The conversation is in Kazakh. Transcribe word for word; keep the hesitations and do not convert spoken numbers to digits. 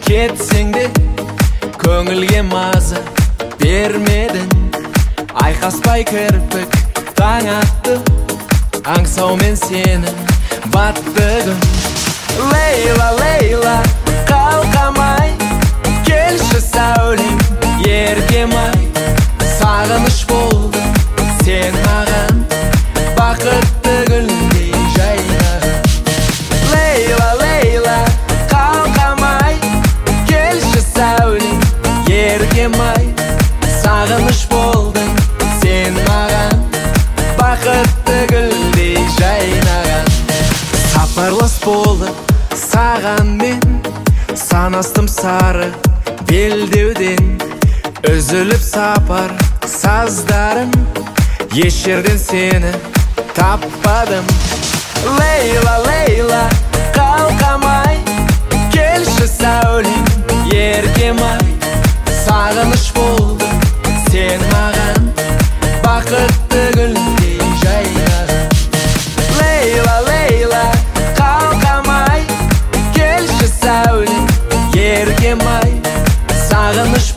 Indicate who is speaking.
Speaker 1: Кетсең де көңілге маза бермедің. Айқаспай кірпік таң атты, аңсаумен сенің баттығым. Лейла, Лейла, қалқамай, келші сәулем, еркем-ай. Сағыныш болды сен маған, бақытты гүлдей жайнаған. Лейла, Лейла, қалқамай, келші сәулем, еркем-ай. Сағыныш болды сен маған, бақытты гүлдей жайнаған. Сапарлас болып саған мен, санастым сары белдеуден. Үзіліп сапар саздарым, еш жерден сені таппадым. Лейла, Лейла, қалқамай, келші сәулем, еркем-ай. Сағыныш болды сен маған, бақытты гүлдей жайнаған. Лейла, Лейла, қалқамай, келші сәулем, еркем-ай. Сағыныш